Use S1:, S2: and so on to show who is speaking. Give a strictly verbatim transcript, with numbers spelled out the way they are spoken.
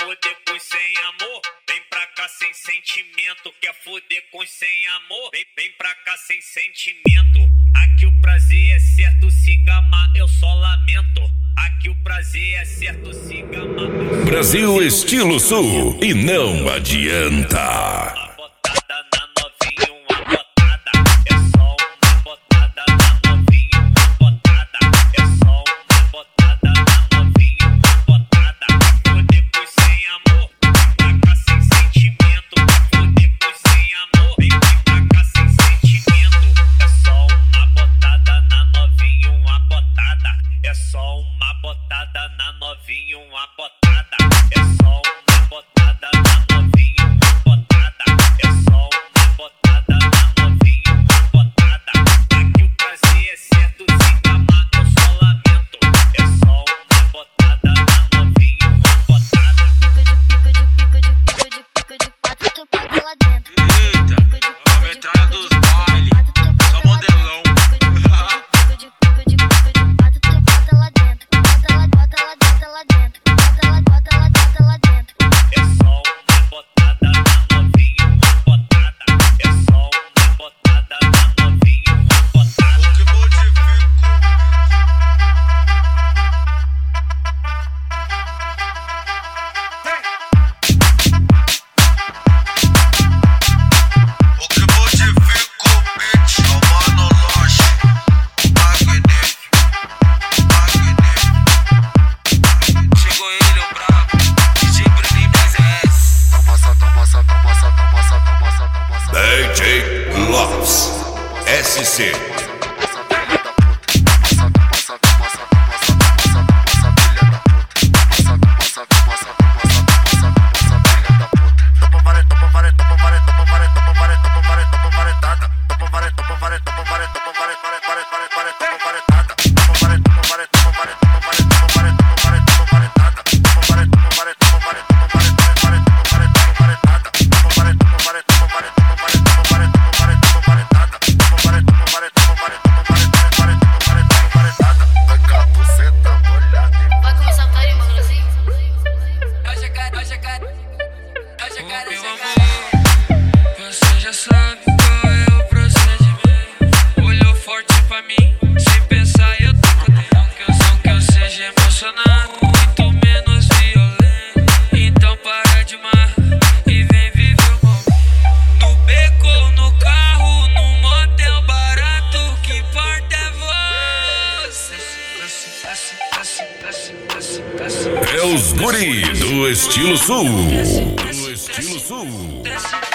S1: foder com sem amor? Vem pra cá sem sentimento. Quer foder com sem amor? Vem, vem pra cá sem sentimento. Aqui o prazer é certo, se gamar eu só lamento. Aqui o prazer é certo, se gamar eu só
S2: Brasil Estilo Sul, e não adianta.
S1: Uma botada na novinha, uma botada. É só uma botada na novinha, uma botada. É só uma botada na novinha, uma botada. Foder com sem amor, vem pra cá sem sentimento. Foder com sem amor, vem, vem pra cá sem sentimento. É só uma botada na novinha, uma botada. É só uma botada na novinha, uma botada. É só uma botada na novinha, uma botada. É só uma botada na novinha, uma botada. Aqui o prazer é certo, se gamar eu só lamento. É só uma botada na novinha, uma botada.
S3: Pico de pico de pico de pico de pico de quatro, tu pega lá dentro.
S4: Eita, a metralha dos baile, só modelão.
S3: Pico de pico de pico de quatro, tu bota lá dentro. Bota lá, bota lá, bota lá dentro. Bota lá, bota lá, bota lá dentro.
S1: É só uma botada na novinha, uma botada. É só uma botada na novinha, uma botada.
S4: O que modifico? O que modifico, bitch, é o Mano Loche. Magnífico, magnífico. Chegou ele, o brabo, D J Bruninho mais S. Toma só, toma só, toma só, toma só, toma só, toma só.
S2: D J Lopes S C.
S3: Vai começar a cair, mano, assim?
S5: Meu amor, você já sabe qual é o procedimento. Olhou forte pra mim, sem pensar eu tô com dentro. Que eu sou que eu seja emocionado, muito menos violento. Então para de mar e vem viver o momento. No beco ou no carro, num motel barato, que importa é você. Assim, assim, assim, assim, assim, assim.
S2: É os guri do Estilo Sul. Do Estilo Sul.
S5: Desce,